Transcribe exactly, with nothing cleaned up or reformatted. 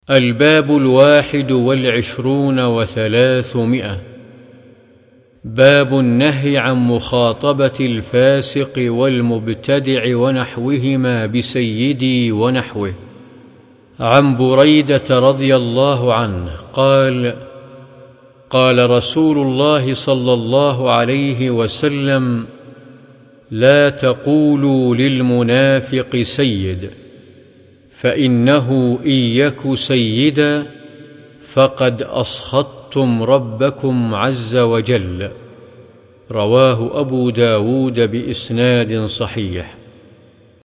الباب الواحد والعشرون وثلاثمائة. باب النهي عن مخاطبة الفاسق والمبتدع ونحوهما بسيدي ونحوه. عن بريدة رضي الله عنه قال: قال رسول الله صلى الله عليه وسلم: لا تقولوا للمنافق سيد، فإنه إن يك سيدا فقد أسخطتم ربكم عز وجل. رواه أبو داود بإسناد صحيح.